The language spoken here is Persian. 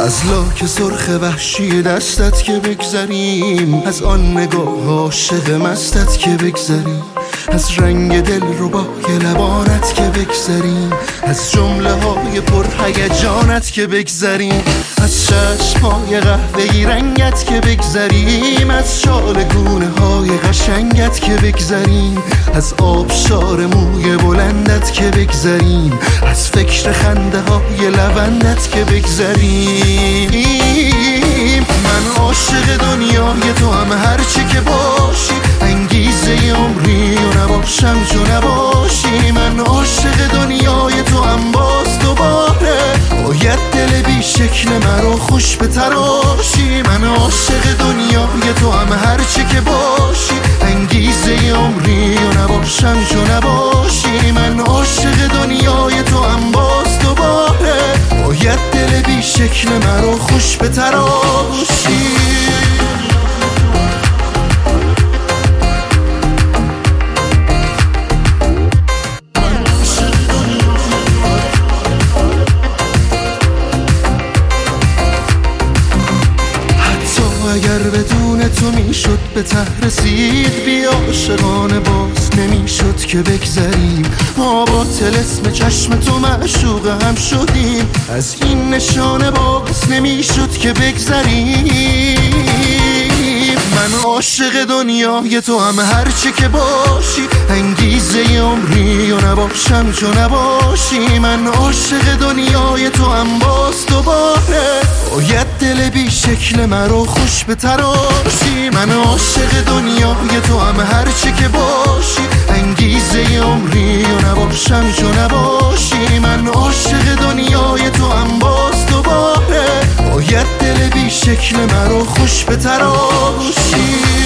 از لاک سرخ وحشی دستت که بگذریم، از آن نگاه عاشق مستت که بگذریم، از رنگ دل ربای لبانت که بگذریم، از جمله های پر هیجانت که بگذریم، از چشمهای قهوه‌ای رنگت که بگذریم، از شال گونه های قشنگت که بگذریم، از آبشار موی بلندت که بگذریم، از فکر خنده های لبندت که بگذریم. من عاشق دنیای تو هم هرچی که باشی، انگیزه عمری و نباشم چو نباشی. من عاشق دنیای تو هم باز دوباره باید دل بی شکل مرا خوش بتراشی. من عاشق دنیای تو هم هرچی که باشی، انگیزه عمری و نباشم چو نباشی. من عاشق دنیای تو هم باز دوباره باید دل بی شکل مرا خوش بتراشی. اگر بدون تو میشد به ته رسید، بی عاشقانه باز نمیشد که بگذریم. ما با طلسم چشم تو معشوق هم شدیم، از این نشانه باز نمیشد که بگذریم. من عاشق دنیای تو هم هرچی که باشی، انگیزه عمری و نباشم چو نباشی. من عاشق دنیای تو هم باز دوباره باید دل بی شکل مرا خوش بتراشی. من عاشق دنیای تو هم هرچی که باشی، انگیزه عمری و نباشم چو نباشی. من عاشق دنیای تو هم باز دوباره باید دل بی شکل مرا خوش بتراشی.